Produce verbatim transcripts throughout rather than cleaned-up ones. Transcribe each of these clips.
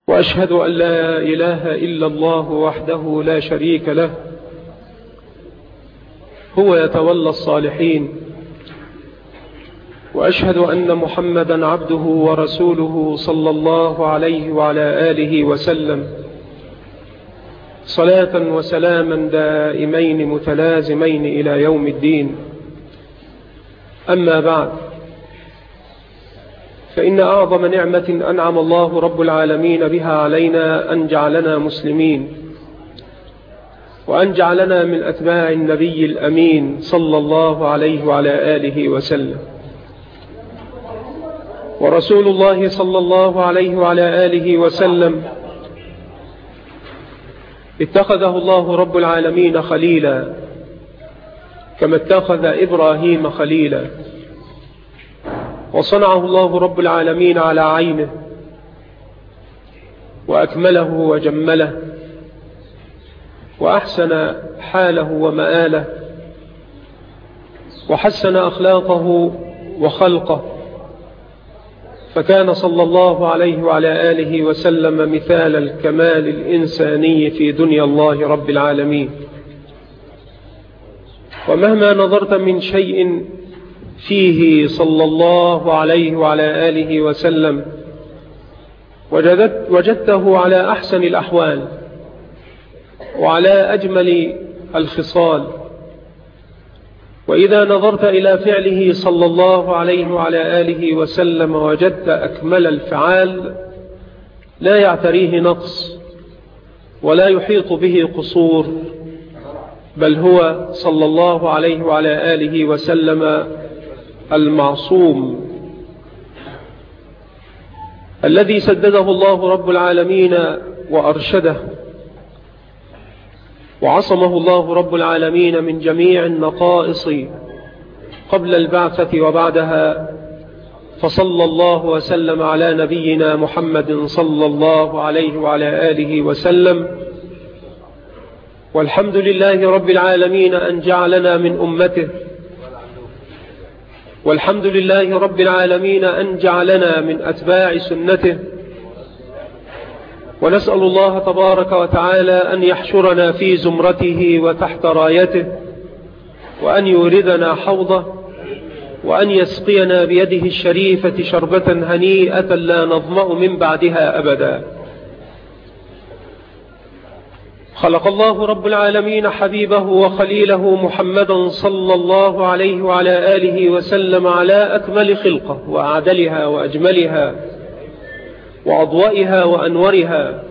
وأشهد أن لا إله إلا الله وحده لا شريك له، هو يتولى الصالحين. وأشهد أن محمدا عبده ورسوله صلى الله عليه وعلى آله وسلم، صلاة وسلاما دائمين متلازمين إلى يوم الدين. أما بعد، فإن أعظم نعمة أنعم الله رب العالمين بها علينا أن جعلنا مسلمين، وأن جعلنا من أتباع النبي الأمين صلى الله عليه وعلى آله وسلم. ورسول الله صلى الله عليه وعلى آله وسلم اتخذه الله رب العالمين خليلا، كما اتخذ إبراهيم خليلا، وصنعه الله رب العالمين على عينه، وأكمله وجمله، وأحسن حاله ومآله، وحسن أخلاقه وخلقه، فكان صلى الله عليه وعلى آله وسلم مثال الكمال الإنساني في دنيا الله رب العالمين. ومهما نظرت من شيء فيه صلى الله عليه وعلى آله وسلم وجدت وجدته على أحسن الأحوال وعلى أجمل الخصال. وإذا نظرت إلى فعله صلى الله عليه وعلى آله وسلم وجدت أكمل الفعال، لا يعتريه نقص ولا يحيط به قصور، بل هو صلى الله عليه وعلى آله وسلم المعصوم الذي سدده الله رب العالمين وأرشده، وعصمه الله رب العالمين من جميع النقائص قبل البعثة وبعدها. فصلى الله وسلم على نبينا محمد صلى الله عليه وعلى آله وسلم. والحمد لله رب العالمين أن جعلنا من أمته، والحمد لله رب العالمين أن جعلنا من أتباع سنته. ونسأل الله تبارك وتعالى أن يحشرنا في زمرته وتحت رايته، وأن يوردنا حوضه، وأن يسقينا بيده الشريفة شربة هنيئة لا نظمأ من بعدها أبدا. خلق الله رب العالمين حبيبه وخليله محمدا صلى الله عليه وعلى آله وسلم على أكمل خلقه وأعدلها وأجملها وأضوئها وأنورها.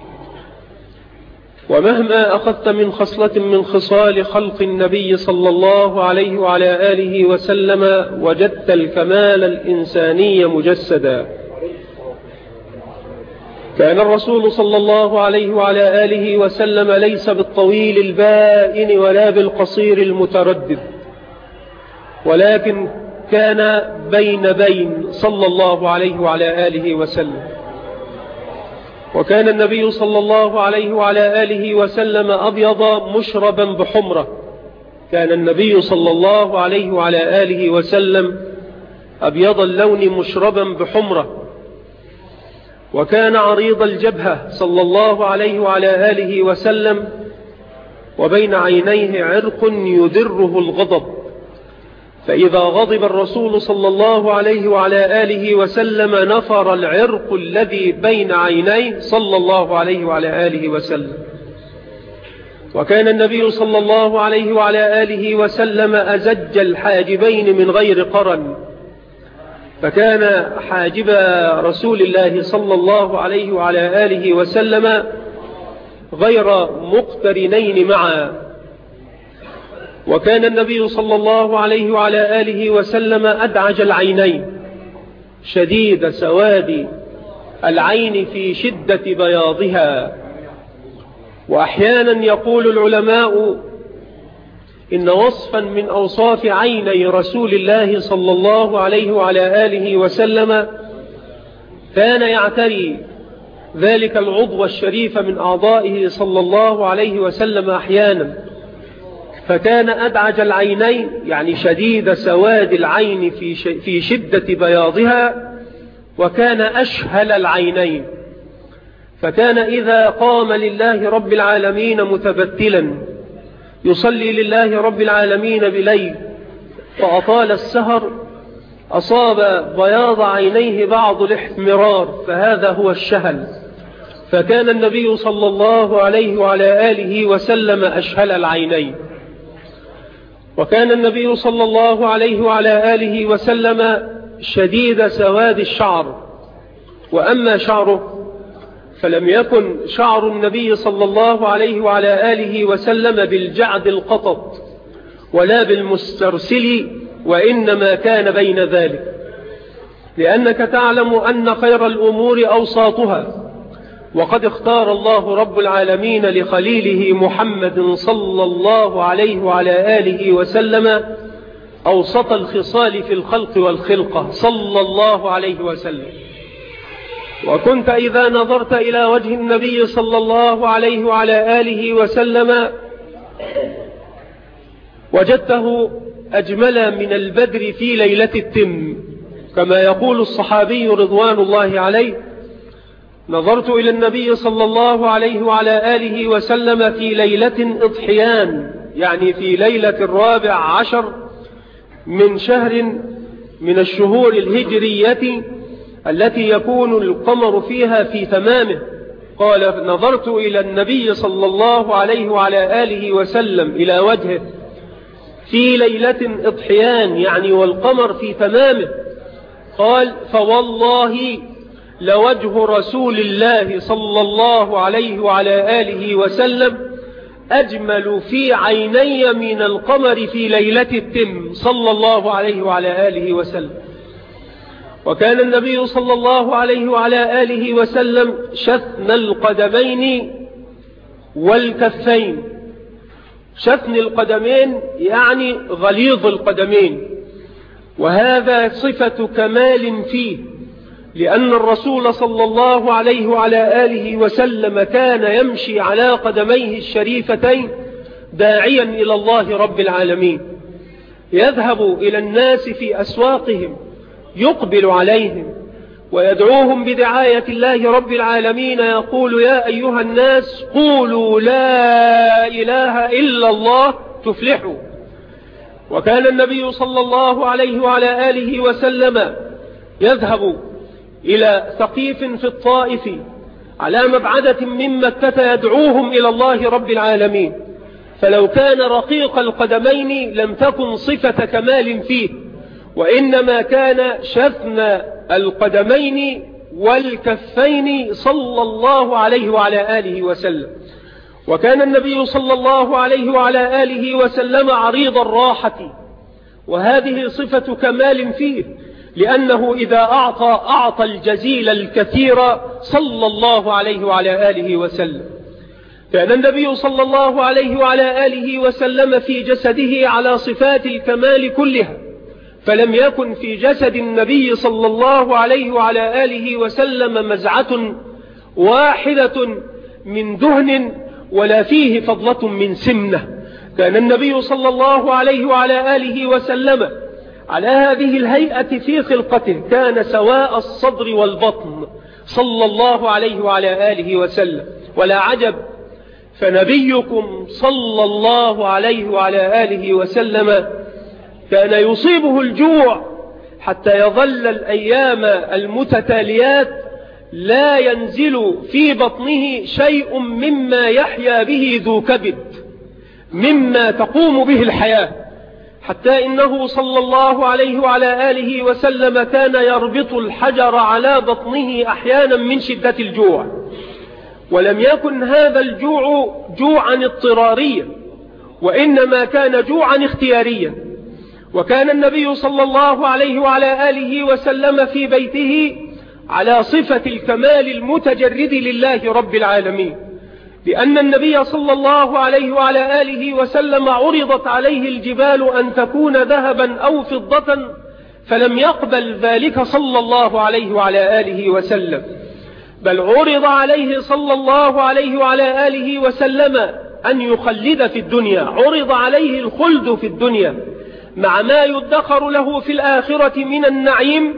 ومهما أخذت من خصلة من خصال خلق النبي صلى الله عليه وعلى آله وسلم وجدت الكمال الإنساني مجسدا. كان الرسول صلى الله عليه وعلى آله وسلم ليس بالطويل البائن ولا بالقصير المتردد، ولكن كان بين بين صلى الله عليه وعلى آله وسلم. وكان النبي صلى الله عليه وعلى آله وسلم أبيض مشربا بحمرة. كان النبي صلى الله عليه وعلى آله وسلم أبيض اللون مشربا بحمرة. وكان عريض الجبهة صلى الله عليه وعلى آله وسلم، وبين عينيه عرق يدره الغضب، فإذا غضب الرسول صلى الله عليه وعلى آله وسلم نفر العرق الذي بين عينيه صلى الله عليه وعلى آله وسلم. وكان النبي صلى الله عليه وعلى آله وسلم أزج الحاجبين من غير قرن، فكان حاجب رسول الله صلى الله عليه وعلى آله وسلم غير مقترنين معا. وكان النبي صلى الله عليه وعلى آله وسلم أدعج العينين، شديد سواد العين في شدة بياضها. وأحيانا يقول العلماء إن وصفا من أوصاف عيني رسول الله صلى الله عليه وعلى آله وسلم كان يعتري ذلك العضو الشريف من أعضائه صلى الله عليه وسلم أحيانا، فكان أدعج العينين يعني شديد سواد العين في شدة بياضها، وكان أشهل العينين فكان إذا قام لله رب العالمين متبتلا يصلي لله رب العالمين بليل فأطال السهر أصاب بياض عينيه بعض الاحمرار، فهذا هو الشهل. فكان النبي صلى الله عليه وعلى آله وسلم أشهل العينين. وكان النبي صلى الله عليه وعلى آله وسلم شديد سواد الشعر. وأما شعره فلم يكن شعر النبي صلى الله عليه وعلى آله وسلم بالجعد القطط ولا بالمسترسل، وإنما كان بين ذلك، لأنك تعلم أن خير الأمور أوساطها، وقد اختار الله رب العالمين لخليله محمد صلى الله عليه وعلى آله وسلم أوسط الخصال في الخلق والخلقة صلى الله عليه وسلم. وكنت إذا نظرت إلى وجه النبي صلى الله عليه وعلى آله وسلم وجدته أجمل من البدر في ليلة التم، كما يقول الصحابي رضوان الله عليه: نظرت إلى النبي صلى الله عليه وعلى آله وسلم في ليلة إضحيان، يعني في ليلة الرابع عشر من شهر من الشهور الهجرية التي يكون القمر فيها في تمامه. قال: نظرت إلى النبي صلى الله عليه وعلى آله وسلم إلى وجهه في ليلة إضحيان، يعني والقمر في تمامه. قال: فوالله لوجه رسول الله صلى الله عليه وعلى آله وسلم أجمل في عيني من القمر في ليلة التم صلى الله عليه وعلى آله وسلم. وكان النبي صلى الله عليه وعلى آله وسلم شثن القدمين والكفين. شثن القدمين يعني غليظ القدمين، وهذا صفة كمال فيه، لأن الرسول صلى الله عليه وعلى آله وسلم كان يمشي على قدميه الشريفتين داعيا إلى الله رب العالمين، يذهب إلى الناس في أسواقهم يقبل عليهم ويدعوهم بدعاية الله رب العالمين، يقول: يا أيها الناس قولوا لا إله إلا الله تفلحوا. وكان النبي صلى الله عليه وعلى آله وسلم يذهب إلى ثقيف في الطائف على مبعدة من مكة يدعوهم إلى الله رب العالمين، فلو كان رقيق القدمين لم تكن صفة كمال فيه، وإنما كان شثن القدمين والكفين صلى الله عليه وعلى آله وسلم. وكان النبي صلى الله عليه وعلى آله وسلم عريض الراحة، وهذه صفة كمال فيه، لأنه إذا أعطى أعطى الجزيل الكثير صلى الله عليه وعلى آله وسلم. كان النبي صلى الله عليه وعلى آله وسلم في جسده على صفات الكمال كلها، فلم يكن في جسد النبي صلى الله عليه وعلى آله وسلم مزعة واحدة من دهن ولا فيه فضلة من سمنة. كان النبي صلى الله عليه وعلى آله وسلم على هذه الهيئة في خلقته، كان سواء الصدر والبطن صلى الله عليه وعلى آله وسلم. ولا عجب، فنبيكم صلى الله عليه وعلى آله وسلم كان يصيبه الجوع حتى يظل الأيام المتتاليات لا ينزل في بطنه شيء مما يحيا به ذو كبد، مما تقوم به الحياة، حتى إنه صلى الله عليه وعلى آله وسلم كان يربط الحجر على بطنه أحيانا من شدة الجوع. ولم يكن هذا الجوع جوعا اضطراريا، وإنما كان جوعا اختياريا. وكان النبي صلى الله عليه وعلى آله وسلم في بيته على صفة الكمال المتجرد لله رب العالمين، لأن النبي صلى الله عليه وعلى آله وسلم عرضت عليه الجبال أن تكون ذهبا أو فضة، فلم يقبل ذلك صلى الله عليه وعلى آله وسلم، بل عرض عليه صلى الله عليه وعلى آله وسلم أن يخلد في الدنيا، عرض عليه الخلد في الدنيا مع ما يدخر له في الآخرة من النعيم،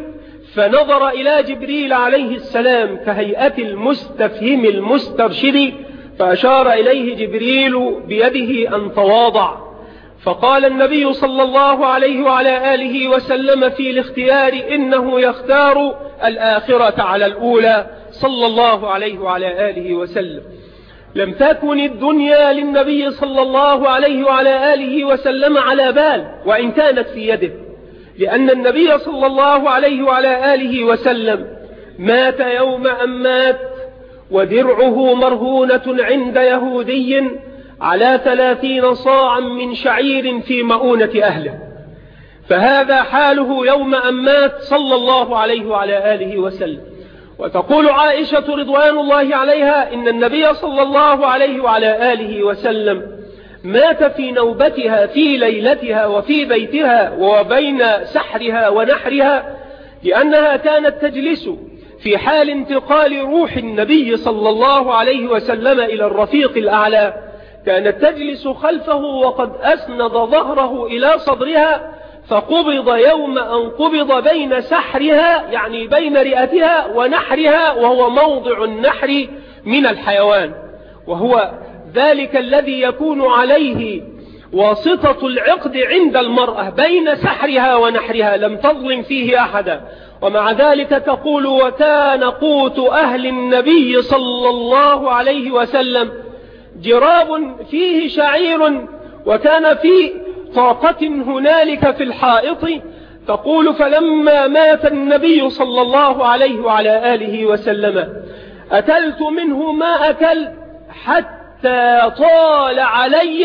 فنظر إلى جبريل عليه السلام كهيئة المستفهم المسترشد، فأشار إليه جبريل بيده أن تواضع. فقال النبي صلى الله عليه وعلى آله وسلم في الاختيار إنه يختار الآخرة على الأولى صلى الله عليه وعلى آله وسلم. لم تكن الدنيا للنبي صلى الله عليه وعلى آله وسلم على بال وإن كانت في يده، لأن النبي صلى الله عليه وعلى آله وسلم مات يوم أن مات ودرعه مرهونة عند يهودي على ثلاثين صاعا من شعير في مؤونة أهله، فهذا حاله يوم أن مات صلى الله عليه وعلى آله وسلم. وتقول عائشة رضوان الله عليها إن النبي صلى الله عليه وعلى آله وسلم مات في نوبتها في ليلتها وفي بيتها وبين سحرها ونحرها، لأنها كانت تجلس في حال انتقال روح النبي صلى الله عليه وسلم إلى الرفيق الأعلى، كانت تجلس خلفه وقد أسند ظهره إلى صدرها، فقبض يوم أن قبض بين سحرها يعني بين رئتها ونحرها، وهو موضع النحر من الحيوان، وهو ذلك الذي يكون عليه واسطة العقد عند المرأة بين سحرها ونحرها، لم تظلم فيه أحدا. ومع ذلك تقول وكان قوت أهل النبي صلى الله عليه وسلم جراب فيه شعير، وكان في طاقة هنالك في الحائط. تقول فلما مات النبي صلى الله عليه وعلى آله وسلم أكلت منه ما أكل حتى طال علي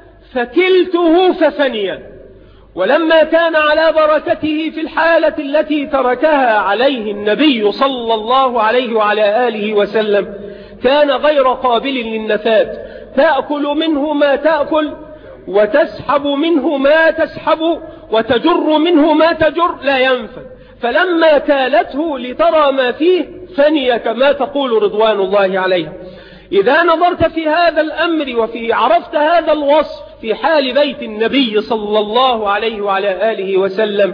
فكلته ففني. ولما كان على بركته في الحالة التي تركها عليه النبي صلى الله عليه وعلى آله وسلم كان غير قابل للنفات، تأكل منه ما تأكل وتسحب منه ما تسحب وتجر منه ما تجر لا ينفد، فلما كالته لترى ما فيه فني كما تقول رضوان الله عليه. إذا نظرت في هذا الأمر وفي عرفت هذا الوصف في حال بيت النبي صلى الله عليه وعلى آله وسلم،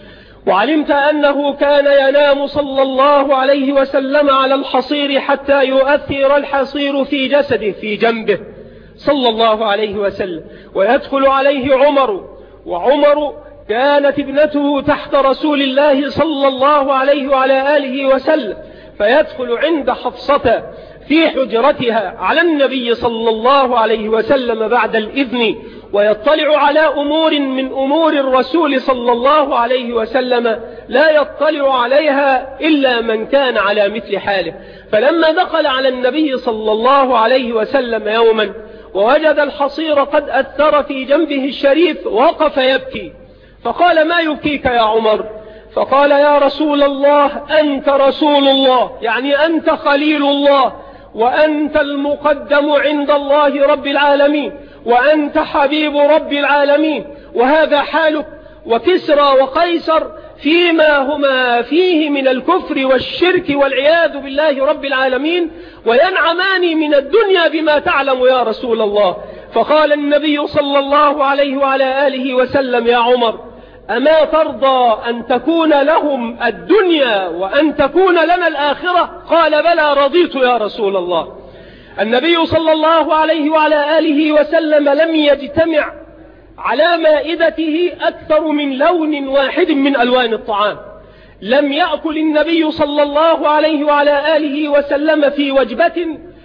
وعلمت أنه كان ينام صلى الله عليه وسلم على الحصير حتى يؤثر الحصير في جسده في جنبه صلى الله عليه وسلم، ويدخل عليه عمر، وعمر كانت ابنته تحت رسول الله صلى الله عليه وعلى آله وسلم، فيدخل عند حفصة في حجرتها على النبي صلى الله عليه وسلم بعد الإذن، ويطلع على أمور من أمور الرسول صلى الله عليه وسلم لا يطلع عليها إلا من كان على مثل حاله. فلما دخل على النبي صلى الله عليه وسلم يوما ووجد الحصير قد أثر في جنبه الشريف وقف يبكي، فقال ما يبكيك يا عمر؟ فقال يا رسول الله أنت رسول الله، يعني أنت خليل الله، وأنت المقدم عند الله رب العالمين، وأنت حبيب رب العالمين، وهذا حالك. وكسرى وقيصر فيما هما فيه من الكفر والشرك والعياذ بالله رب العالمين، وينعمان من الدنيا بما تعلم يا رسول الله. فقال النبي صلى الله عليه وعلى آله وسلم يا عمر أما ترضى أن تكون لهم الدنيا وأن تكون لنا الآخرة؟ قال بلى رضيت يا رسول الله. النبي صلى الله عليه وعلى آله وسلم لم يجتمع على مائدته أكثر من لون واحد من ألوان الطعام، لم يأكل النبي صلى الله عليه وعلى آله وسلم في وجبة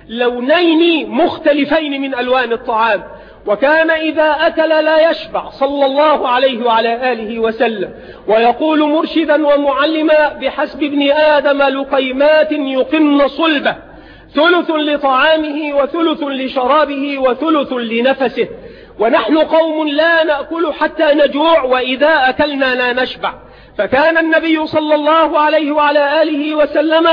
لونين مختلفين من ألوان الطعام، وكان إذا أكل لا يشبع صلى الله عليه وعلى آله وسلم، ويقول مرشدا ومعلما بحسب ابن آدم لقيمات يقمن صلبه، ثلث لطعامه وثلث لشرابه وثلث لنفسه، ونحن قوم لا نأكل حتى نجوع وإذا أكلنا لا نشبع. فكان النبي صلى الله عليه وعلى آله وسلم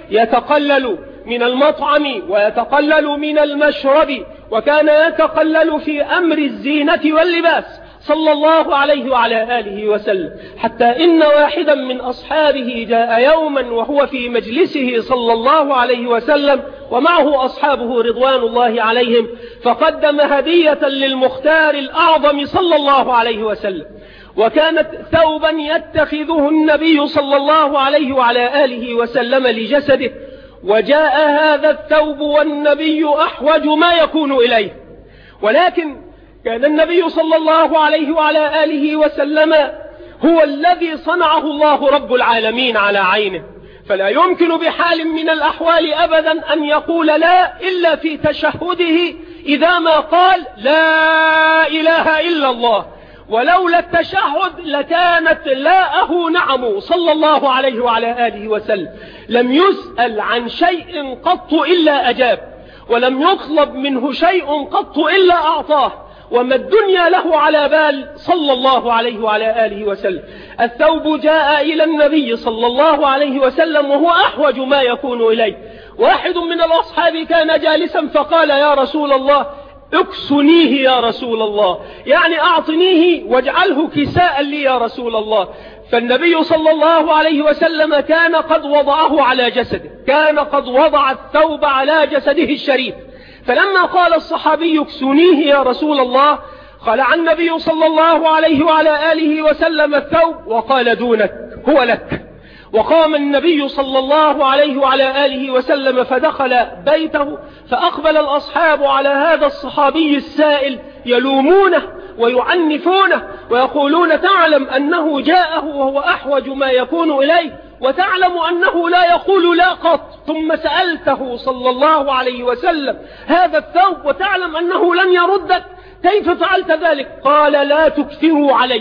يتقلل من المطعم ويتقلل من المشرب، وكان يتقلل في أمر الزينة واللباس صلى الله عليه وعلى آله وسلم، حتى إن واحدا من أصحابه جاء يوما وهو في مجلسه صلى الله عليه وسلم ومعه أصحابه رضوان الله عليهم، فقدم هدية للمختار الأعظم صلى الله عليه وسلم، وكانت ثوبا يتخذه النبي صلى الله عليه وعلى آله وسلم لجسده، وجاء هذا الثوب والنبي أحوج ما يكون إليه، ولكن كان النبي صلى الله عليه وعلى آله وسلم هو الذي صنعه الله رب العالمين على عينه، فلا يمكن بحال من الأحوال أبدا أن يقول لا إلا في تشهده إذا ما قال لا إله إلا الله، ولولا التشهد لكانت لاءه نعم صلى الله عليه وعلى آله وسلم. لم يسأل عن شيء قط إلا أجاب، ولم يطلب منه شيء قط إلا أعطاه، وما الدنيا له على بال صلى الله عليه وعلى آله وسلم. الثوب جاء إلى النبي صلى الله عليه وسلم وهو أحوج ما يكون إليه. واحد من الأصحاب كان جالسا فقال يا رسول الله اكسنيه يا رسول الله، يعني أعطنيه واجعله كساء لي يا رسول الله. فالنبي صلى الله عليه وسلم كان قد وضعه على جسده، كان قد وضع الثوب على جسده الشريف. فلما قال الصحابي اكسنيه يا رسول الله، خلع النبي صلى الله عليه وعلى آله وسلم الثوب وقال دونك هو لك. وقام النبي صلى الله عليه وعلى آله وسلم فدخل بيته، فأقبل الأصحاب على هذا الصحابي السائل يلومونه ويعنفونه ويقولون تعلم أنه جاءه وهو أحوج ما يكون إليه، وتعلم أنه لا يقول لا قط، ثم سألته صلى الله عليه وسلم هذا الثوب وتعلم أنه لن يردك، كيف فعلت ذلك؟ قال لا تكثروا علي،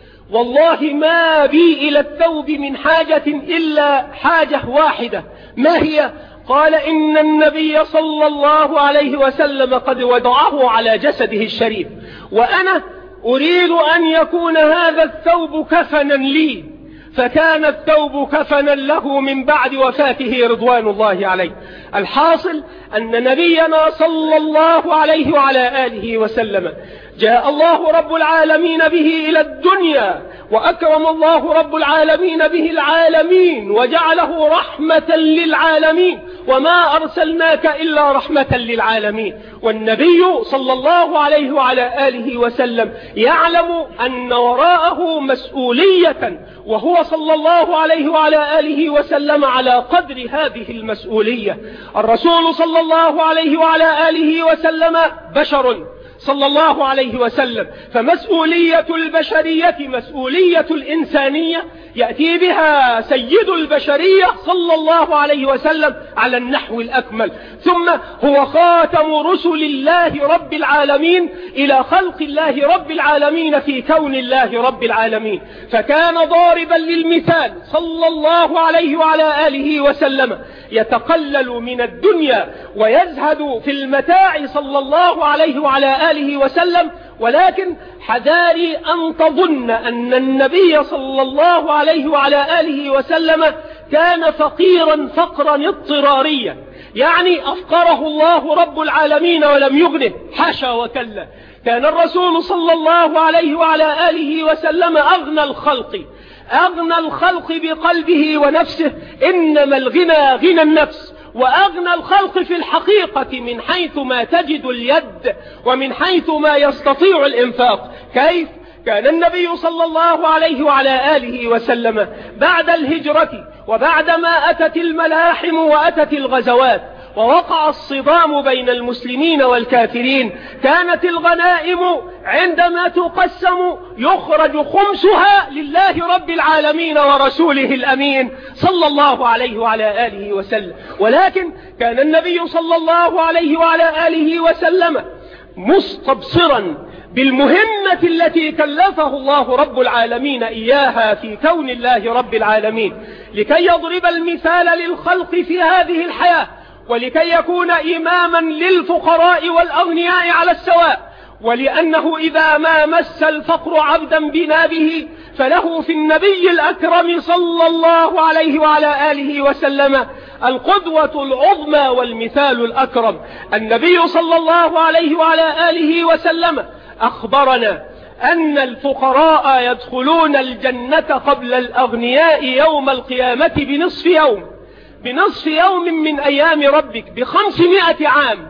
والله ما بي إلى الثوب من حاجة إلا حاجة واحدة. ما هي؟ قال إن النبي صلى الله عليه وسلم قد وضعه على جسده الشريف، وأنا أريد أن يكون هذا الثوب كفنا لي، فكان الثوب كفنا له من بعد وفاته رضوان الله عليه. الحاصل أن نبينا صلى الله عليه وعلى آله وسلم جاء الله رب العالمين به إلى الدنيا، وأكرم الله رب العالمين به العالمين، وجعله رحمة للعالمين، وما أرسلناك إلا رحمة للعالمين. والنبي صلى الله عليه وعلى آله وسلم يعلم أن وراءه مسؤولية، وهو صلى الله عليه وعلى آله وسلم على قدر هذه المسؤولية. الرسول صلى الله عليه وعلى آله وسلم بشر صلى الله عليه وسلم، فمسؤولية البشرية مسؤولية الإنسانية يأتي بها سيد البشرية صلى الله عليه وسلم على النحو الأكمل. ثم هو خاتم رسل الله رب العالمين إلى خلق الله رب العالمين في كون الله رب العالمين، فكان ضاربا للمثال صلى الله عليه وعلى آله وسلم، يتقلل من الدنيا ويزهد في المتاع صلى الله عليه وعلى آله وسلم. ولكن حذاري أن تظن أن النبي صلى الله عليه وعلى آله وسلم كان فقيرا فقرا اضطراريا، يعني أفقره الله رب العالمين ولم يغنه، حاشا وكلا. كان الرسول صلى الله عليه وعلى آله وسلم أغنى الخلق، أغنى الخلق بقلبه ونفسه، إنما الغنى غنى النفس. وأغنى الخلق في الحقيقة من حيث ما تجد اليد ومن حيث ما يستطيع الإنفاق. كيف؟ كان النبي صلى الله عليه وعلى آله وسلم بعد الهجرة وبعدما أتت الملاحم وأتت الغزوات ووقع الصدام بين المسلمين والكافرين، كانت الغنائم عندما تقسم يخرج خمسها لله رب العالمين ورسوله الأمين صلى الله عليه وعلى آله وسلم. ولكن كان النبي صلى الله عليه وعلى آله وسلم مستبصرا بالمهمة التي كلفه الله رب العالمين إياها في كون الله رب العالمين، لكي يضرب المثال للخلق في هذه الحياة، ولكي يكون إماما للفقراء والأغنياء على السواء. ولأنه إذا ما مس الفقر عبدا بنابه فله في النبي الأكرم صلى الله عليه وعلى آله وسلم القدوة العظمى والمثال الأكرم. النبي صلى الله عليه وعلى آله وسلم أخبرنا أن الفقراء يدخلون الجنة قبل الأغنياء يوم القيامة بنصف يوم، بنصف يوم من أيام ربك، بخمسمائة عام.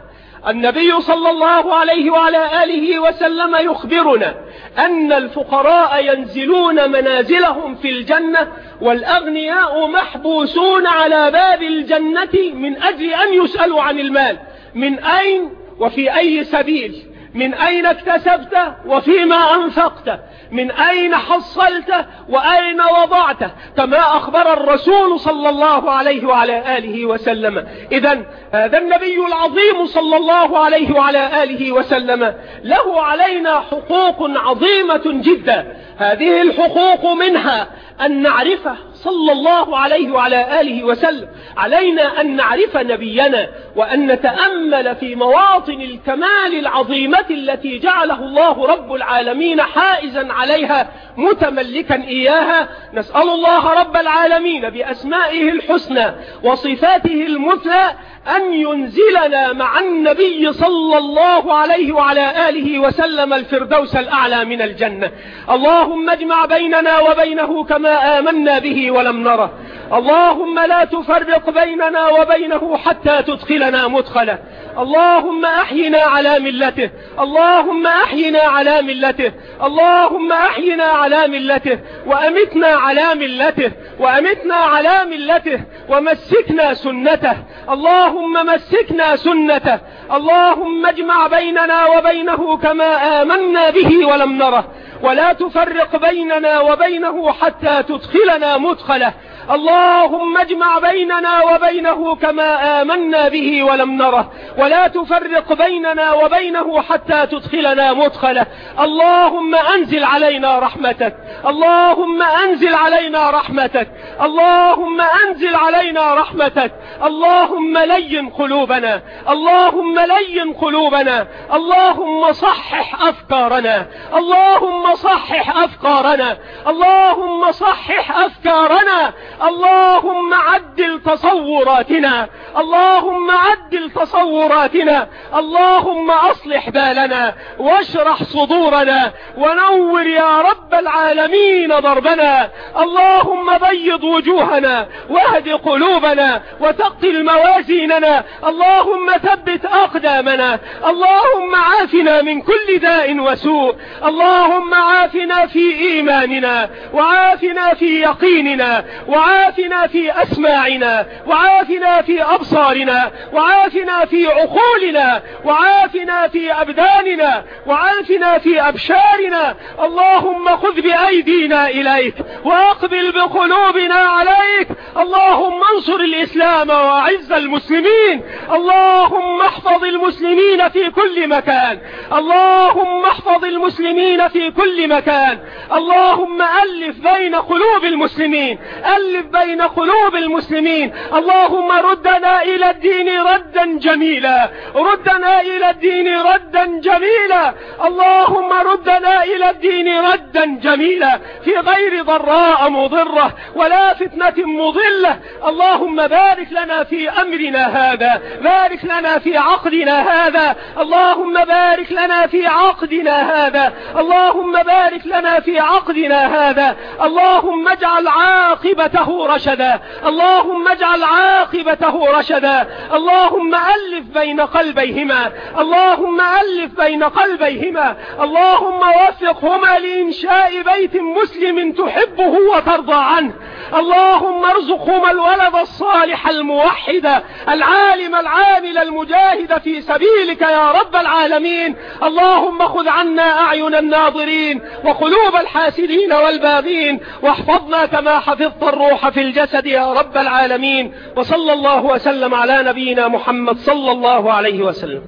النبي صلى الله عليه وعلى آله وسلم يخبرنا أن الفقراء ينزلون منازلهم في الجنة والأغنياء محبوسون على باب الجنة من أجل أن يسألوا عن المال، من أين وفي أي سبيل، من أين اكتسبته وفيما أنفقته، من أين حصلته وأين وضعته، كما أخبر الرسول صلى الله عليه وعلى آله وسلم. إذن هذا النبي العظيم صلى الله عليه وعلى آله وسلم له علينا حقوق عظيمة جدا. هذه الحقوق منها أن نعرفه صلى الله عليه وعلى آله وسلم، علينا أن نعرف نبينا وأن نتأمل في مواطن الكمال العظيمة التي جعله الله رب العالمين حائزا عليها متملكا إياها. نسأل الله رب العالمين بأسمائه الحسنى وصفاته المثلى أن ينزلنا مع النبي صلى الله عليه وعلى آله وسلم الفردوس الأعلى من الجنة. اللهم اجمع بيننا وبينه كما آمنا به ولم نره. اللهم لا تفرق بيننا وبينه حتى تدخلنا مدخله. اللهم أحينا على ملته، اللهم أحينا على ملته، اللهم أحينا على ملته، وأمتنا على ملته، وأمتنا على ملته، ومسكنا سنته. اللهم مسكنا سنته. اللهم اجمع بيننا وبينه كما آمنا به ولم نره، ولا تفرق بيننا وبينه حتى تدخلنا مدخله. اللهم اجمع بيننا وبينه كما آمنا به ولم نره، ولا تفرق بيننا وبينه حتى تدخلنا مدخله. اللهم أنزل علينا رحمتك، اللهم أنزل علينا رحمتك، اللهم أنزل علينا رحمتك. اللهم لين قلوبنا، اللهم لين قلوبنا، اللهم صحح أفكارنا، اللهم صحح أفكارنا، اللهم صحح أفكارنا، اللهم عدل تصوراتنا، اللهم عدل تصوراتنا، اللهم أصلح بالنا واشرح صدورنا ونور يا رب العالمين ضربنا. اللهم بيض وجوهنا واهد قلوبنا وثقل موازيننا. اللهم ثبت أقدامنا. اللهم عافنا من كل داء وسوء. اللهم عافنا في إيماننا، وعافنا في يقيننا، وعافنا في أسماعنا، وعافنا في أبصارنا، وعافنا في عقولنا، وعافنا في أبداننا، وعافنا في أبشارنا. اللهم خذ بأيدينا إليك وأقبل بقلوبنا عليك. اللهم انصر الإسلام وأعز المسلمين. اللهم احفظ المسلمين في كل مكان، اللهم احفظ المسلمين في كل مكان. اللهم ألف بين قلوب المسلمين، ألف بين قلوب المسلمين. اللهم ردنا إلى الدين ردا جميلا، ردنا إلى الدين ردا جميلا. اللهم ردنا إلى الدين ردا جميلا في غير ضراء مضرة ولا فتنة مضلة. اللهم بارك لنا في أمرنا هذا، بارك لنا في عقدنا هذا، اللهم بارك لنا في عقدنا هذا، اللهم بارك لنا في عقدنا هذا. اللهم اجعل عاقبته رشدا، اللهم اجعل عاقبته رشدا. اللهم ألف بين قلبيهما، اللهم ألف بين قلبيهما. اللهم وفقهما لإنشاء بيت مسلم تحبه وترضى عنه. اللهم ارزقهما الولد الصالح الموحد العالم العامل المجاهد في سبيلك يا رب العالمين. اللهم خذ عنا أعين الناظرين وقلوب الحاسدين والباغين، واحفظنا كما حفظت الروح في الجسد يا رب العالمين. وصلى الله وسلم على نبينا محمد صلى الله عليه وسلم.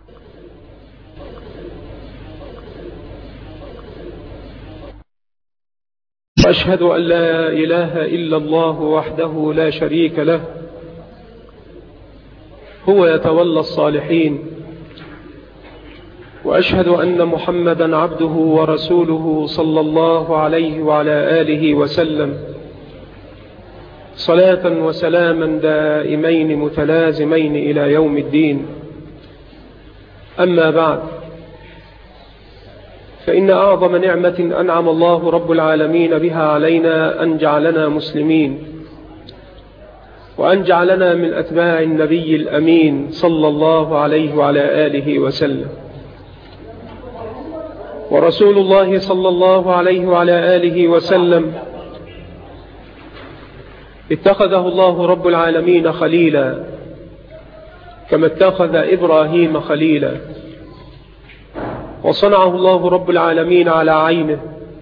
وأشهد أن لا إله إلا الله وحده لا شريك له، هو يتولى الصالحين. وأشهد أن محمدا عبده ورسوله صلى الله عليه وعلى آله وسلم، صلاة وسلاما دائمين متلازمين إلى يوم الدين. أما بعد، فإن أعظم نعمة أنعم الله رب العالمين بها علينا أن جعلنا مسلمين، وأن جعلنا من أتباع النبي الأمين صلى الله عليه وعلى آله وسلم. ورسول الله صلى الله عليه وعلى آله وسلم اتخذه الله رب العالمين خليلا كما اتخذ إبراهيم خليلا، وصنعه الله رب العالمين على عينه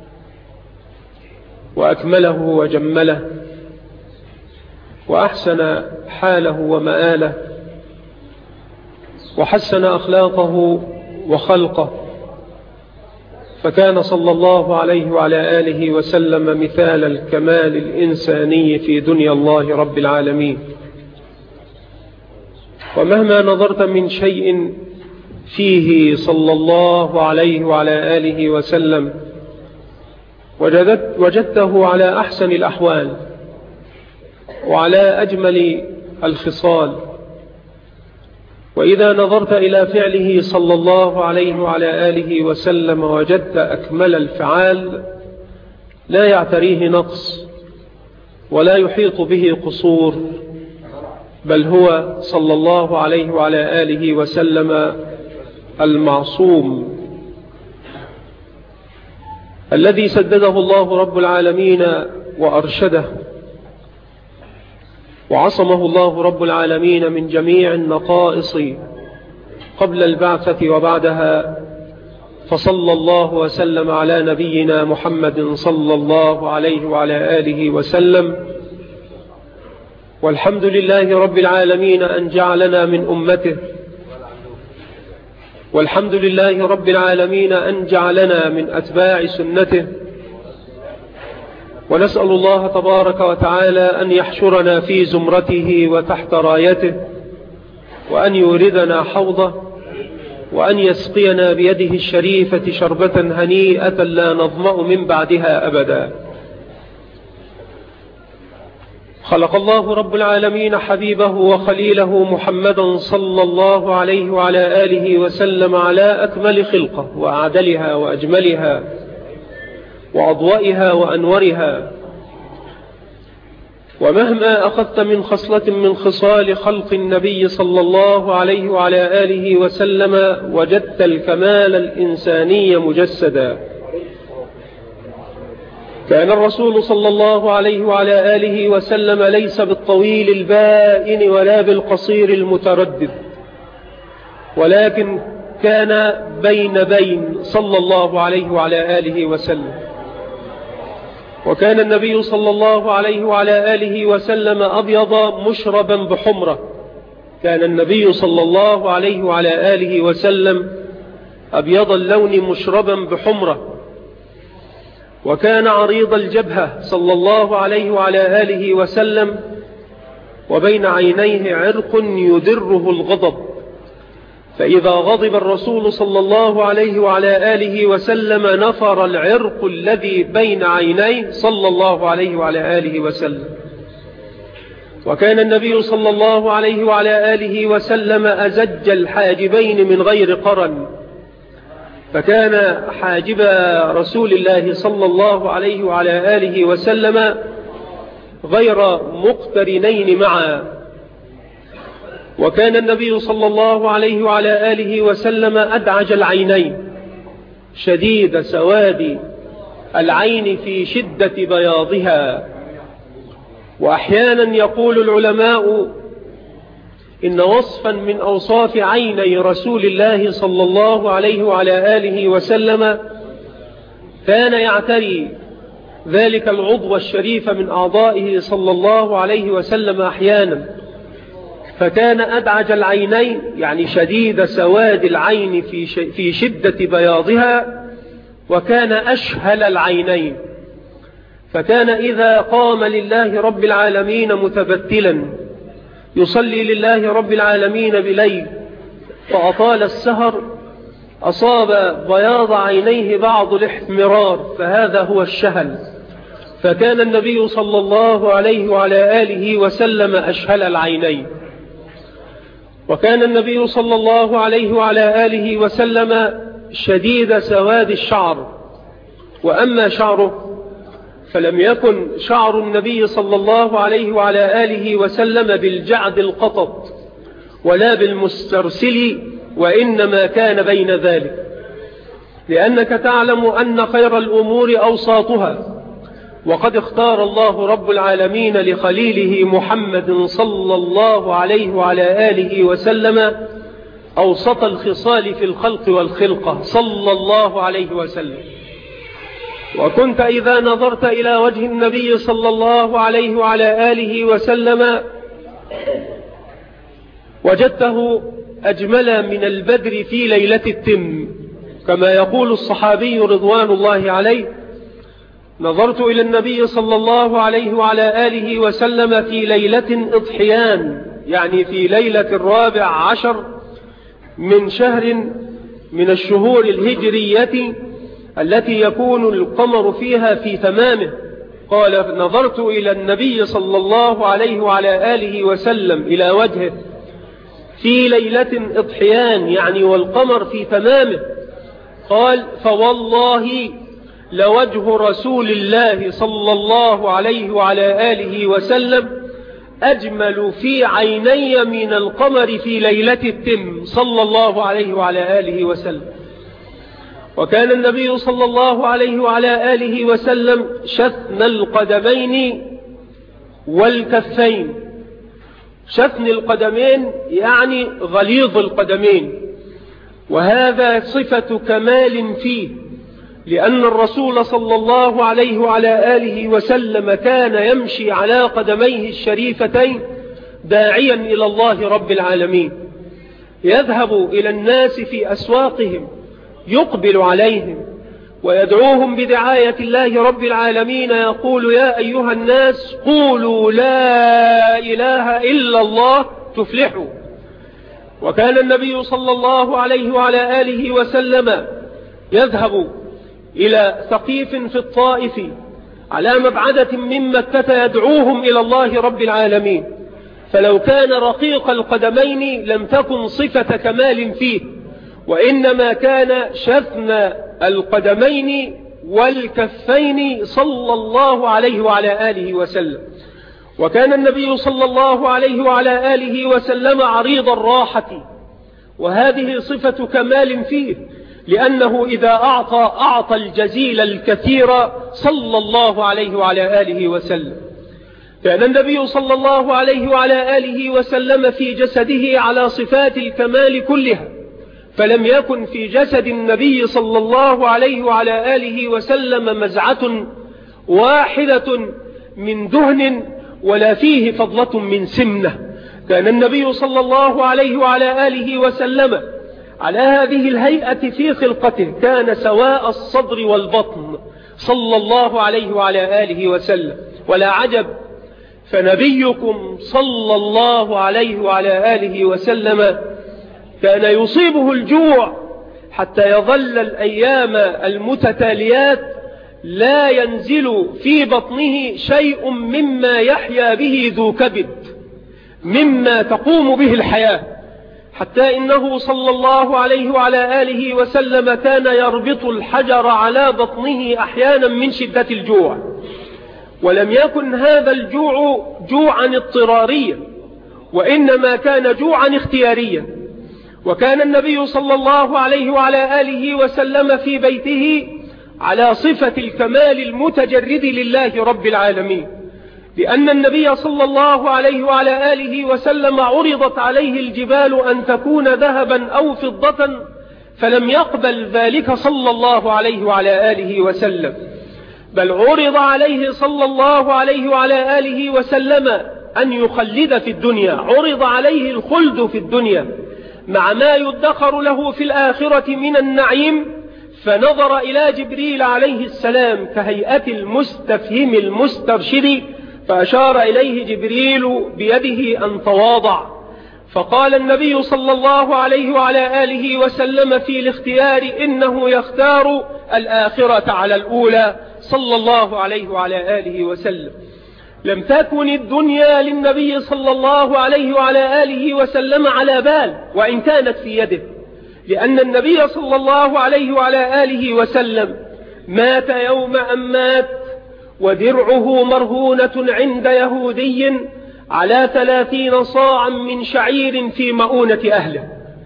وأكمله وجمله وأحسن حاله ومآله وحسن أخلاقه وخلقه، فكان صلى الله عليه وعلى آله وسلم مثال الكمال الإنساني في دنيا الله رب العالمين. ومهما نظرت من شيء فيه صلى الله عليه وعلى آله وسلم وجدت وجدته على أحسن الأحوال وعلى أجمل الخصال. وإذا نظرت إلى فعله صلى الله عليه وعلى آله وسلم وجدت أكمل الفعال لا يعتريه نقص ولا يحيط به قصور، بل هو صلى الله عليه وعلى آله وسلم المعصوم الذي سدده الله رب العالمين وأرشده، وعصمه الله رب العالمين من جميع النقائص قبل البعثة وبعدها. فصلى الله وسلم على نبينا محمد صلى الله عليه وعلى آله وسلم. والحمد لله رب العالمين أن جعلنا من أمته، والحمد لله رب العالمين أن جعلنا من أتباع سنته. ونسأل الله تبارك وتعالى أن يحشرنا في زمرته وتحت رايته، وأن يوردنا حوضه، وأن يسقينا بيده الشريفة شربة هنيئة لا نظمأ من بعدها أبدا. خلق الله رب العالمين حبيبه وخليله محمدا صلى الله عليه وعلى آله وسلم على أكمل خلقه وأعدلها وأجملها وأضوئها وأنورها. ومهما أخذت من خصلة من خصال خلق النبي صلى الله عليه وعلى آله وسلم وجدت الكمال الإنساني مجسدا. كان الرسول صلى الله عليه وعلى آله وسلم ليس بالطويل البائن ولا بالقصير المتردد، ولكن كان بين بين صلى الله عليه وعلى آله وسلم. وكان النبي صلى الله عليه وعلى آله وسلم أبيض مشربا بحمرة. كان النبي صلى الله عليه وعلى آله وسلم أبيض اللون مشربا بحمرة. وكان عريض الجبهة صلى الله عليه وعلى آله وسلم، وبين عينيه عرق يدره الغضب، فإذا غضب الرسول صلى الله عليه وعلى آله وسلم نفر العرق الذي بين عينيه صلى الله عليه وعلى آله وسلم. وكان النبي صلى الله عليه وعلى آله وسلم أزج الحاجبين من غير قرن، فكان حاجب رسول الله صلى الله عليه وعلى آله وسلم غير مقترنين معا. وكان النبي صلى الله عليه وعلى آله وسلم أدعج العينين شديد سواد العين في شدة بياضها. وأحيانا يقول العلماء إن وصفا من أوصاف عيني رسول الله صلى الله عليه وعلى آله وسلم كان يعتري ذلك العضو الشريف من أعضائه صلى الله عليه وسلم أحيانا، فكان أدعج العينين يعني شديد سواد العين في في شدة بياضها، وكان أشهل العينين، فكان إذا قام لله رب العالمين متبتلا يصلي لله رب العالمين بليل فأطال السهر أصاب بياض عينيه بعض الاحمرار، فهذا هو الشهل. فكان النبي صلى الله عليه وعلى آله وسلم أشهل العينين. وكان النبي صلى الله عليه وعلى آله وسلم شديد سواد الشعر، وأما شعره فلم يكن شعر النبي صلى الله عليه وعلى آله وسلم بالجعد القطط ولا بالمسترسل، وإنما كان بين ذلك، لأنك تعلم أن خير الأمور أوساطها، وقد اختار الله رب العالمين لخليله محمد صلى الله عليه وعلى آله وسلم أوسط الخصال في الخلق والخلقة صلى الله عليه وسلم. وكنت إذا نظرت إلى وجه النبي صلى الله عليه وعلى آله وسلم وجدته أجمل من البدر في ليلة التم، كما يقول الصحابي رضوان الله عليه: نظرت إلى النبي صلى الله عليه وعلى آله وسلم في ليلة إضحيان، يعني في ليلة الرابع عشر من شهر من الشهور الهجرية التي يكون القمر فيها في تمامه. قال: نظرت إلى النبي صلى الله عليه وعلى آله وسلم إلى وجهه في ليلة إضحيان، يعني والقمر في تمامه. قال: فوالله لوجه رسول الله صلى الله عليه وعلى آله وسلم أجمل في عيني من القمر في ليلة التم صلى الله عليه وعلى آله وسلم. وكان النبي صلى الله عليه وعلى آله وسلم شثن القدمين والكفين. شثن القدمين يعني غليظ القدمين، وهذا صفة كمال فيه، لأن الرسول صلى الله عليه وعلى آله وسلم كان يمشي على قدميه الشريفتين داعيا إلى الله رب العالمين، يذهب إلى الناس في أسواقهم يقبل عليهم ويدعوهم بدعاية الله رب العالمين، يقول: يا أيها الناس قولوا لا إله إلا الله تفلحوا. وكان النبي صلى الله عليه وعلى آله وسلم يذهب إلى ثقيف في الطائف على مبعدة من مكة يدعوهم إلى الله رب العالمين، فلو كان رقيق القدمين لم تكن صفة كمال فيه، وإنما كان شثن القدمين والكفين صلى الله عليه وعلى آله وسلم. وكان النبي صلى الله عليه وعلى آله وسلم عريض الراحة، وهذه صفة كمال فيه، لأنه إذا أعطى أعطى الجزيل الكثير صلى الله عليه وعلى آله وسلم. كان النبي صلى الله عليه وعلى آله وسلم في جسده على صفات الكمال كلها، فلم يكن في جسد النبي صلى الله عليه وعلى آله وسلم مزعة واحدة من دهن ولا فيه فضلة من سمنة. كان النبي صلى الله عليه وعلى آله وسلم على هذه الهيئة في خلقته، كان سواء الصدر والبطن صلى الله عليه وعلى آله وسلم. ولا عجب، فنبيكم صلى الله عليه وعلى آله وسلم كان يصيبه الجوع حتى يظل الأيام المتتاليات لا ينزل في بطنه شيء مما يحيا به ذو كبد، مما تقوم به الحياة، حتى إنه صلى الله عليه وعلى آله وسلم كان يربط الحجر على بطنه أحيانا من شدة الجوع. ولم يكن هذا الجوع جوعا اضطراريا، وإنما كان جوعا اختياريا. وكان النبي صلى الله عليه وعلى آله وسلم في بيته على صفة الكمال المتجرد لله رب العالمين، لأن النبي صلى الله عليه وعلى آله وسلم عرضت عليه الجبال أن تكون ذهبا أو فضة، فلم يقبل ذلك صلى الله عليه وعلى آله وسلم، بل عرض عليه صلى الله عليه وعلى آله وسلم أن يخلد في الدنيا، عرض عليه الخلد في الدنيا مع ما يدخر له في الآخرة من النعيم، فنظر إلى جبريل عليه السلام كهيئة المستفهم المسترشد، فأشار إليه جبريل بيده أن تواضع، فقال النبي صلى الله عليه وعلى آله وسلم في الاختيار إنه يختار الآخرة على الأولى صلى الله عليه وعلى آله وسلم. لم تكن الدنيا للنبي صلى الله عليه وعلى آله وسلم على بال، وإن كانت في يده، لأن النبي صلى الله عليه وعلى آله وسلم مات يوم أن مات، ودرعه مرهونة عند يهودي على ثلاثين صاعا من شعير في مؤونة أهله.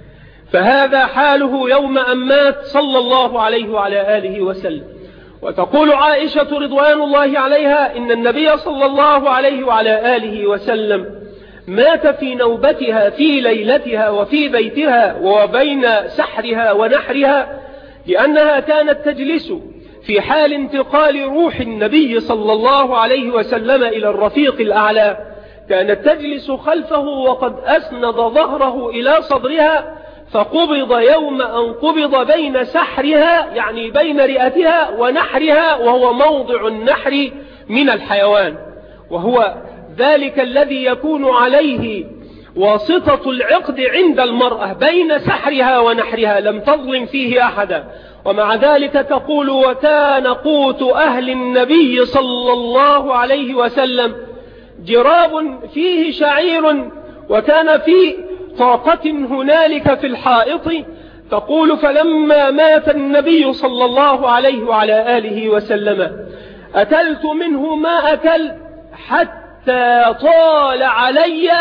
فهذا حاله يوم أن مات صلى الله عليه وعلى آله وسلم. وتقول عائشة رضوان الله عليها إن النبي صلى الله عليه وعلى آله وسلم مات في نوبتها في ليلتها وفي بيتها وبين سحرها ونحرها، لأنها كانت تجلس في حال انتقال روح النبي صلى الله عليه وسلم إلى الرفيق الأعلى، كانت تجلس خلفه وقد أسند ظهره إلى صدرها، فقبض يوم أن قبض بين سحرها يعني بين رئتها ونحرها، وهو موضع النحر من الحيوان، وهو ذلك الذي يكون عليه واسطة العقد عند المرأة بين سحرها ونحرها، لم تظلم فيه أحدا. ومع ذلك تقول وكان قوت أهل النبي صلى الله عليه وسلم جراب فيه شعير، وكان في طاقة هنالك في الحائط. تقول فلما مات النبي صلى الله عليه وعلى آله وسلم أكلت منه ما أكل حتى طال علي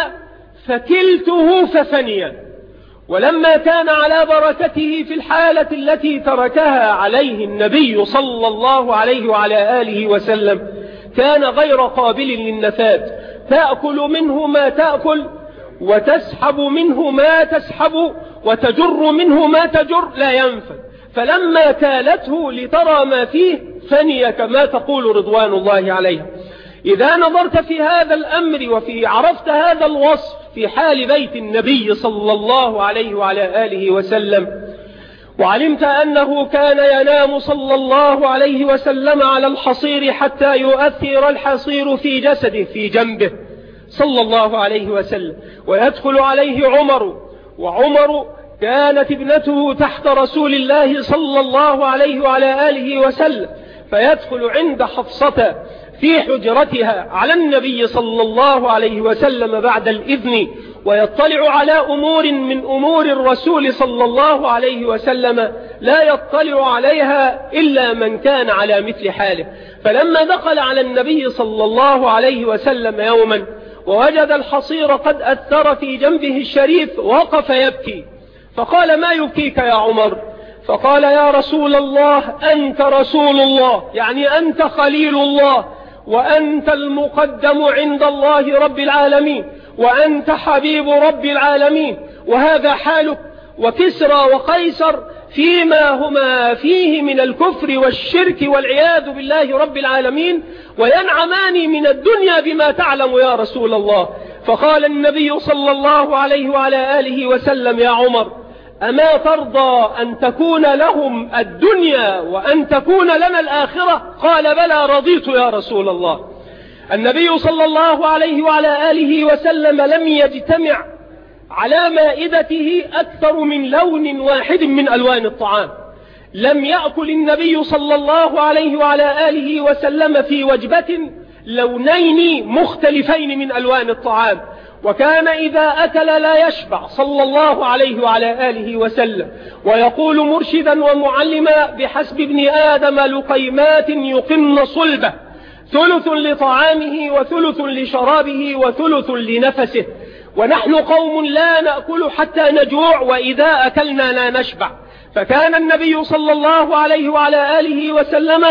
فكلته ففني. ولما كان على بركته في الحالة التي تركها عليه النبي صلى الله عليه وعلى آله وسلم كان غير قابل للنفاذ، تأكل منه ما تأكل وتسحب منه ما تسحب وتجر منه ما تجر لا ينفذ. فلما كالته لترى ما فيه فني كما تقول رضوان الله عليه. إذا نظرت في هذا الأمر وفي عرفت هذا الوصف في حال بيت النبي صلى الله عليه وعلى آله وسلم، وعلمت أنه كان ينام صلى الله عليه وسلم على الحصير حتى يؤثر الحصير في جسده في جنبه صلى الله عليه وسلم، ويدخل عليه عمر، وعمر كانت ابنته تحت رسول الله صلى الله عليه وعلى آله وسلم، فيدخل عند حفصة في حجرتها على النبي صلى الله عليه وسلم بعد الإذن، ويطلع على أمور من أمور الرسول صلى الله عليه وسلم لا يطلع عليها إلا من كان على مثل حاله. فلما دخل على النبي صلى الله عليه وسلم يوما ووجد الحصير قد أثر في جنبه الشريف وقف يبكي، فقال ما يبكيك يا عمر؟ فقال يا رسول الله أنت رسول الله، يعني أنت خليل الله، وأنت المقدم عند الله رب العالمين، وأنت حبيب رب العالمين، وهذا حالك وكسرى وقيصر فيما هما فيه من الكفر والشرك والعياذ بالله رب العالمين، وينعمان من الدنيا بما تعلم يا رسول الله. فقال النبي صلى الله عليه وعلى آله وسلم يا عمر أما ترضى أن تكون لهم الدنيا وأن تكون لنا الآخرة؟ قال بلى رضيت يا رسول الله. النبي صلى الله عليه وعلى آله وسلم لم يجتمع على مائدته أكثر من لون واحد من ألوان الطعام، لم يأكل النبي صلى الله عليه وعلى آله وسلم في وجبة لونين مختلفين من ألوان الطعام، وكان إذا أكل لا يشبع صلى الله عليه وعلى آله وسلم، ويقول مرشدا ومعلما بحسب ابن آدم لقيمات يقمن صلبه، ثلث لطعامه وثلث لشرابه وثلث لنفسه، ونحن قوم لا نأكل حتى نجوع وإذا أكلنا لا نشبع. فكان النبي صلى الله عليه وعلى آله وسلم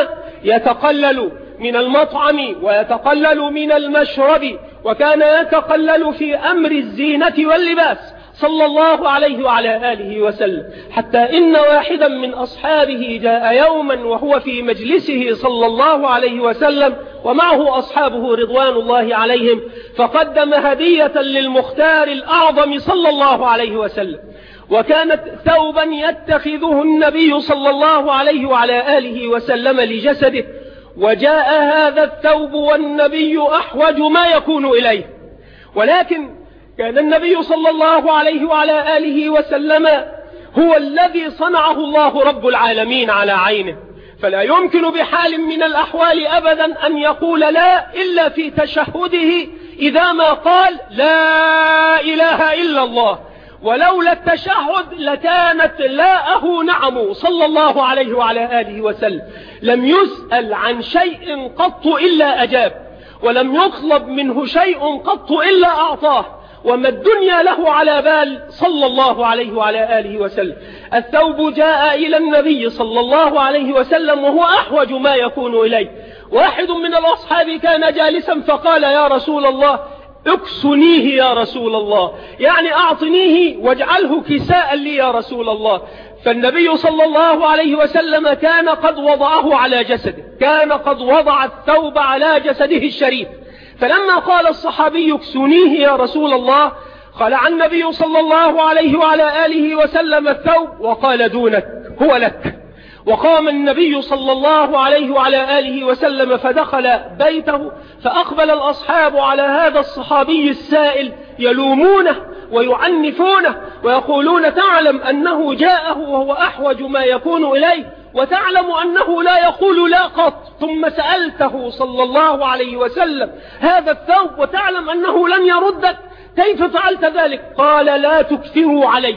يتقلل من المطعم ويتقلل من المشرب، وكان يتقلل في أمر الزينة واللباس صلى الله عليه وعلى آله وسلم، حتى إن واحدا من أصحابه جاء يوما وهو في مجلسه صلى الله عليه وسلم ومعه أصحابه رضوان الله عليهم، فقدم هدية للمختار الأعظم صلى الله عليه وسلم، وكانت ثوبا يتخذه النبي صلى الله عليه وعلى آله وسلم لجسده، وجاء هذا الثوب والنبي أحوج ما يكون إليه، ولكن كان النبي صلى الله عليه وعلى آله وسلم هو الذي صنعه الله رب العالمين على عينه، فلا يمكن بحال من الأحوال أبدا أن يقول لا إلا في تشهده إذا ما قال لا إله إلا الله، ولولا التشهد لكانت لاءه نعم صلى الله عليه وعلى آله وسلم. لم يسأل عن شيء قط إلا أجاب، ولم يطلب منه شيء قط إلا أعطاه، وما الدنيا له على بال صلى الله عليه وعلى آله وسلم. الثوب جاء إلى النبي صلى الله عليه وسلم وهو أحوج ما يكون إليه. واحد من الأصحاب كان جالسا فقال يا رسول الله اكسنيه يا رسول الله، يعني أعطنيه واجعله كساء لي يا رسول الله. فالنبي صلى الله عليه وسلم كان قد وضعه على جسده، كان قد وضع الثوب على جسده الشريف. فلما قال الصحابي اكسنيه يا رسول الله خلع النبي صلى الله عليه وعلى آله وسلم الثوب وقال دونك هو لك. وقام النبي صلى الله عليه وعلى آله وسلم فدخل بيته، فأقبل الأصحاب على هذا الصحابي السائل يلومونه ويعنفونه ويقولون تعلم أنه جاءه وهو أحوج ما يكون إليه، وتعلم أنه لا يقول لا قط، ثم سألته صلى الله عليه وسلم هذا الثوب وتعلم أنه لن يردك، كيف فعلت ذلك؟ قال لا تكثروا علي،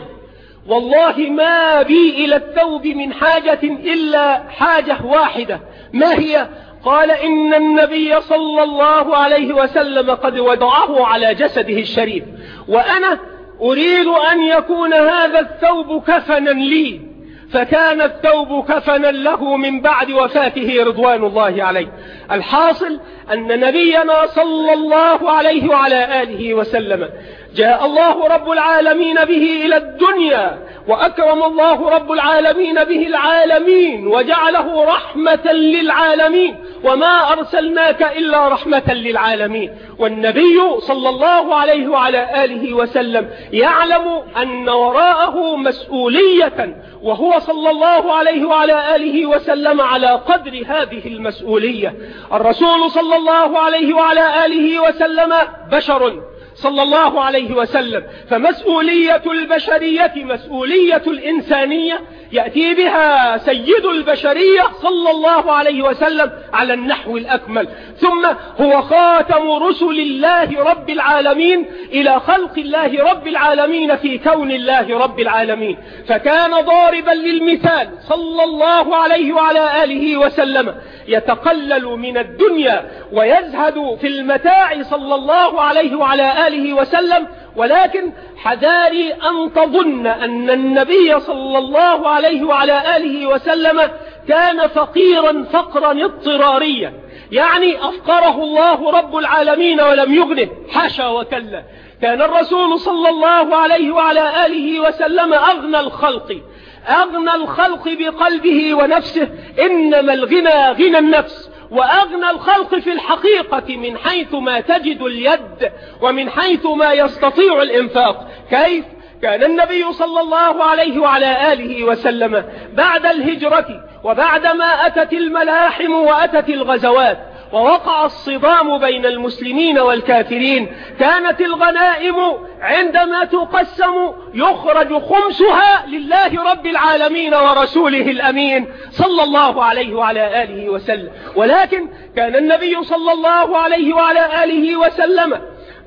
والله ما بي إلى الثوب من حاجة إلا حاجة واحدة. ما هي؟ قال إن النبي صلى الله عليه وسلم قد وضعه على جسده الشريف، وأنا أريد أن يكون هذا الثوب كفنا لي. فكان الثوب كفنا له من بعد وفاته رضوان الله عليه. الحاصل أن نبينا صلى الله عليه وعلى آله وسلم جاء الله رب العالمين به إلى الدنيا، وأكرم الله رب العالمين به العالمين، وجعله رحمة للعالمين، وما أرسلناك إلا رحمة للعالمين. والنبي صلى الله عليه وعلى آله وسلم يعلم أن وراءه مسؤولية، وهو صلى الله عليه وعلى آله وسلم على قدر هذه المسؤولية. الرسول صلى الله عليه وعلى آله وسلم بشر صلى الله عليه وسلم، فمسؤولية البشرية مسؤولية الإنسانية يأتي بها سيد البشرية صلى الله عليه وسلم على النحو الأكمل. ثم هو خاتم رسل الله رب العالمين إلى خلق الله رب العالمين في كون الله رب العالمين، فكان ضاربا للمثال صلى الله عليه وعلى آله وسلم، يتقلل من الدنيا ويزهد في المتاع صلى الله عليه وعلى آله وسلم. ولكن حذاري أن تظن أن النبي صلى الله عليه وعلى آله وسلم كان فقيرا فقرا اضطراريا، يعني أفقره الله رب العالمين ولم يغنه، حاشا وكلا. كان الرسول صلى الله عليه وعلى آله وسلم أغنى الخلق، أغنى الخلق بقلبه ونفسه، إنما الغنى غنى النفس. وأغنى الخلق في الحقيقة من حيث ما تجد اليد ومن حيث ما يستطيع الإنفاق. كيف؟ كان النبي صلى الله عليه وعلى آله وسلم بعد الهجرة وبعدما أتت الملاحم وأتت الغزوات ووقع الصدام بين المسلمين والكافرين، كانت الغنائم عندما تقسم يخرج خمسها لله رب العالمين ورسوله الأمين صلى الله عليه وعلى آله وسلم. ولكن كان النبي صلى الله عليه وعلى آله وسلم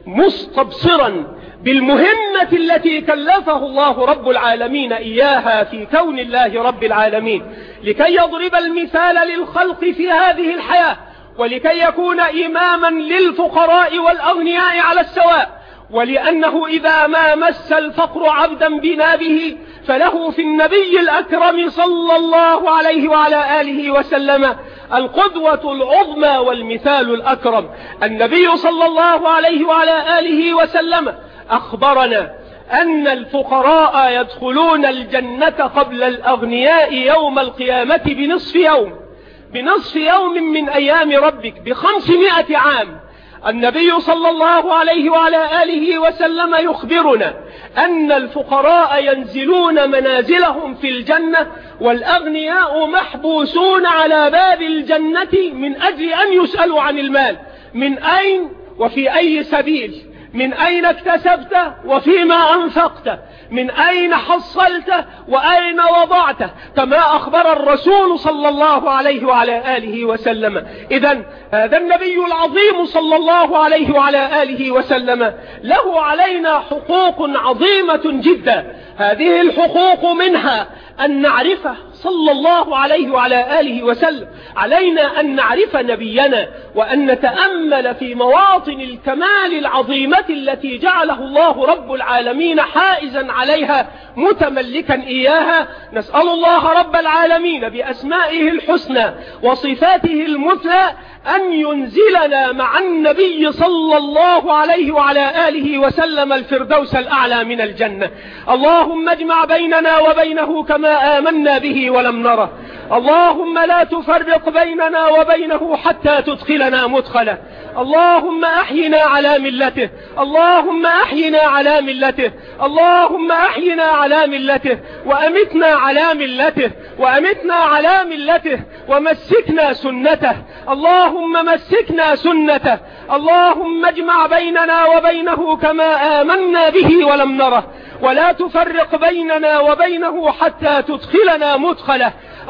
مستبصرا بالمهمة التي كلفه الله رب العالمين إياها في كون الله رب العالمين، لكي يضرب المثال للخلق في هذه الحياة، ولكي يكون إماما للفقراء والأغنياء على السواء. ولأنه إذا ما مس الفقر عبدا بنابه فله في النبي الأكرم صلى الله عليه وعلى آله وسلم القدوة العظمى والمثال الأكرم. النبي صلى الله عليه وعلى آله وسلم أخبرنا أن الفقراء يدخلون الجنة قبل الأغنياء يوم القيامة بنصف يوم، بنصف يوم من أيام ربك، بخمسمائة عام. النبي صلى الله عليه وعلى آله وسلم يخبرنا أن الفقراء ينزلون منازلهم في الجنة، والأغنياء محبوسون على باب الجنة من أجل أن يسألوا عن المال، من أين وفي أي سبيل. من أين اكتسبته وفيما أنفقته، من أين حصلته وأين وضعته، كما أخبر الرسول صلى الله عليه وعلى آله وسلم. إذن هذا النبي العظيم صلى الله عليه وعلى آله وسلم له علينا حقوق عظيمة جدا. هذه الحقوق منها أن نعرفه صلى الله عليه وعلى آله وسلم، علينا أن نعرف نبينا وأن نتأمل في مواطن الكمال العظيمة التي جعله الله رب العالمين حائزا عليها متملكا إياها. نسأل الله رب العالمين بأسمائه الحسنى وصفاته المثلى أن ينزلنا مع النبي صلى الله عليه وعلى آله وسلم الفردوس الأعلى من الجنة. اللهم اجمع بيننا وبينه كما آمنا به ولم نره. اللهم لا تفرق بيننا وبينه حتى تدخلنا مدخله. اللهم أحينا على ملته، اللهم أحينا على ملته، اللهم أحينا على ملته، وأمتنا على ملته، وأمتنا على ملته، ومسكنا سنته. اللهم مسكنا سنته. اللهم اجمع بيننا وبينه كما آمنا به ولم نره، ولا تفرق بيننا وبينه حتى تدخلنا مدخله.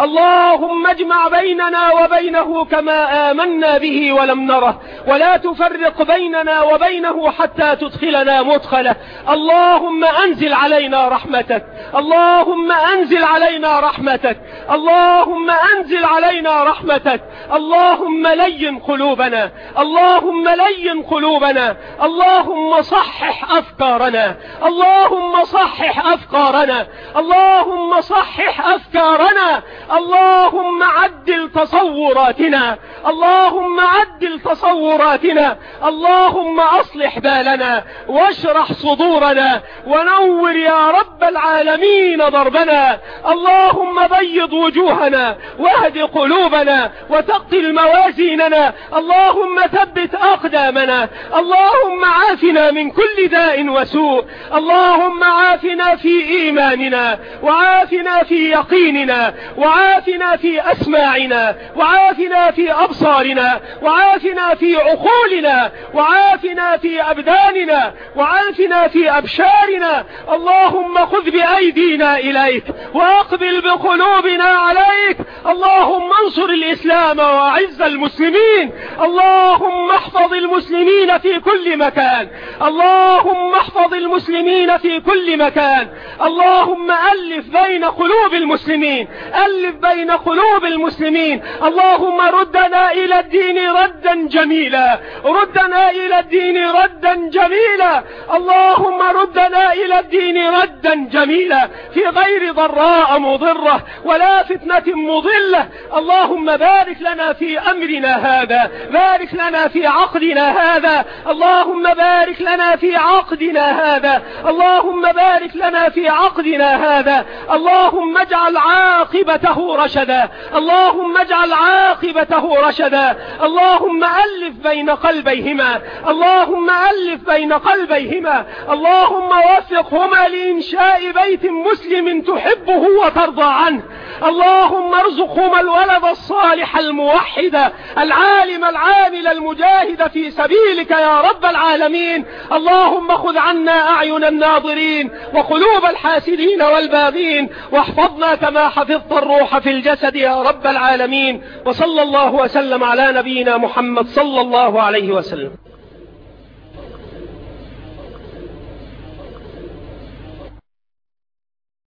اللهم اجمع بيننا وبينه كما آمنا به ولم نره، ولا تفرق بيننا وبينه حتى تدخلنا مدخله. اللهم أنزل علينا رحمتك، اللهم أنزل علينا رحمتك، اللهم أنزل علينا رحمتك. اللهم لين قلوبنا، اللهم لين قلوبنا، اللهم صحح أفكارنا، اللهم صحح أفكارنا، اللهم صحح أفكارنا، اللهم عدل تصوراتنا، اللهم عدل تصوراتنا، اللهم أصلح بالنا واشرح صدورنا ونور يا رب العالمين ضربنا. اللهم بيض وجوهنا واهد قلوبنا وثقل موازيننا. اللهم ثبت أقدامنا. اللهم عافنا من كل داء وسوء. اللهم عافنا في إيماننا، وعافنا في يقيننا، وعافنا في أسماعنا، وعافنا في أبصارنا، وعافنا في عقولنا، وعافنا في أبداننا، وعافنا في أبشارنا. اللهم خذ بأيدينا إليك وأقبل بقلوبنا عليك. اللهم انصر الإسلام وأعز المسلمين. اللهم احفظ المسلمين في كل مكان، اللهم احفظ المسلمين في كل مكان. اللهم ألف بين قلوب المسلمين، ألف بين قلوب المسلمين. اللهم ردنا إلى الدين ردا جميلا، ردنا إلى الدين ردا جميلا. اللهم ردنا إلى الدين ردا جميلا في غير ضراء مضرة ولا فتنة مضلة. اللهم بارك لنا في أمرنا هذا، بارك لنا في عقدنا هذا، اللهم بارك لنا في عقدنا هذا، اللهم بارك لنا في عقدنا هذا. اللهم اجعل عاقبته رشدا، اللهم اجعل عاقبته رشدا. اللهم ألف بين قلبيهما، اللهم ألف بين قلبيهما. اللهم وفقهما لإنشاء بيت مسلم تحبه وترضى عنه. اللهم ارزقهما الولد الصالح الموحد العالم العامل المجاهد في سبيلك يا رب العالمين. اللهم خذ عنا أعين الناظرين وقلوب الحاسدين والباغين، واحفظنا كما حفظت الروح في الجسد يا رب العالمين. وصلى الله وسلم على نبينا محمد صلى الله عليه وسلم.